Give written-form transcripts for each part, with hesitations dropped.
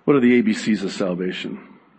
What are the ABCs of salvation?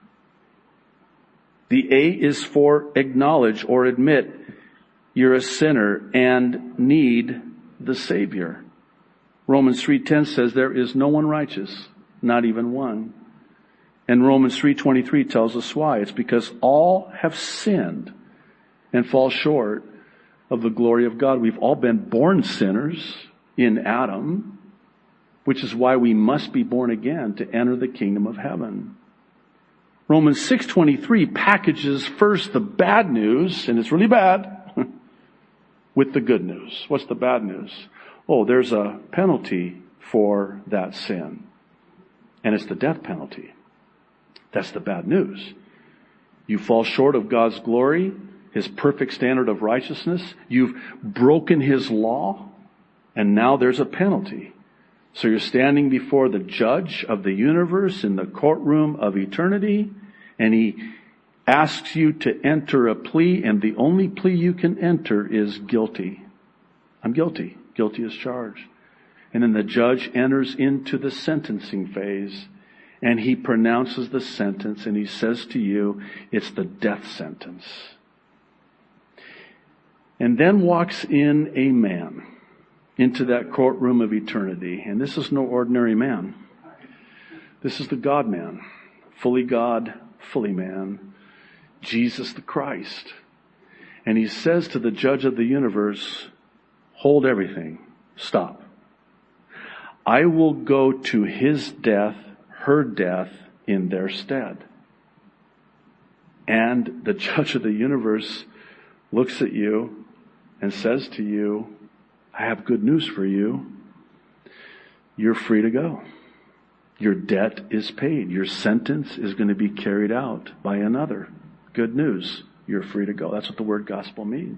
The A is for acknowledge or admit you're a sinner and need the Savior. Romans 3:10 says there is no one righteous, not even one. And Romans 3:23 tells us why. It's because all have sinned and fall short of the glory of God. We've all been born sinners in Adam, which is why we must be born again to enter the kingdom of heaven. Romans 6:23 packages first the bad news, and it's really bad, with the good news. What's the bad news? Oh, there's a penalty for that sin. And it's the death penalty. That's the bad news. You fall short of God's glory, His perfect standard of righteousness. You've broken His law, and now there's a penalty. So you're standing before the judge of the universe in the courtroom of eternity, and He asks you to enter a plea, and the only plea you can enter is guilty. I'm guilty. Guilty as charged. And then the judge enters into the sentencing phase, and he pronounces the sentence, and he says to you, it's the death sentence. And then walks in a man into that courtroom of eternity. And this is no ordinary man. This is the God-man. Fully God, fully man. Jesus the Christ. And he says to the judge of the universe, hold everything. Stop. I will go to his death, her death, in their stead. And the judge of the universe looks at you and says to you, I have good news for you. You're free to go. Your debt is paid. Your sentence is going to be carried out by another. Good news. You're free to go. That's what the word gospel means.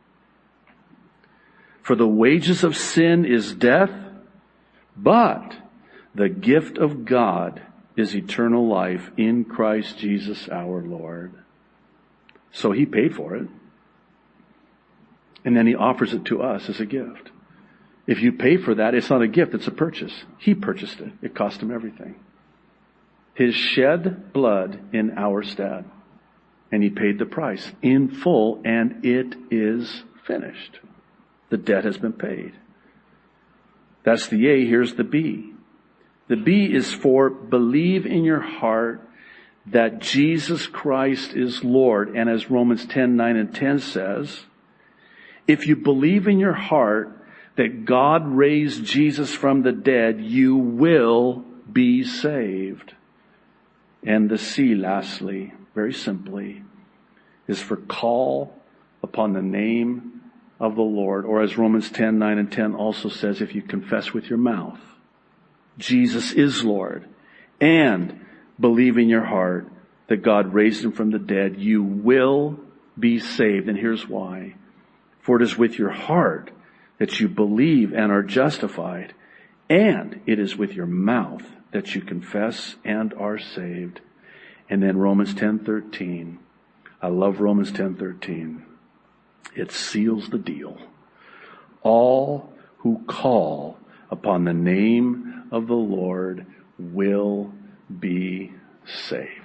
For the wages of sin is death, but the gift of God is eternal life in Christ Jesus our Lord. So He paid for it. And then He offers it to us as a gift. If you pay for that, it's not a gift, it's a purchase. He purchased it. It cost Him everything. His shed blood in our stead. And He paid the price in full, and it is finished. The debt has been paid. That's the A. Here's the B. The B is for believe in your heart that Jesus Christ is Lord. And as Romans 10:9 and 10 says, if you believe in your heart that God raised Jesus from the dead, you will be saved. And the C, lastly, very simply, is for call upon the name of the Lord. Or as Romans 10:9 and 10 also says, if you confess with your mouth, Jesus is Lord, and believe in your heart that God raised Him from the dead, you will be saved. And here's why. For it is with your heart that you believe and are justified, and it is with your mouth that you confess and are saved. And then Romans 10:13. I love Romans 10:13. It seals the deal. All who call upon the name of the Lord will be saved.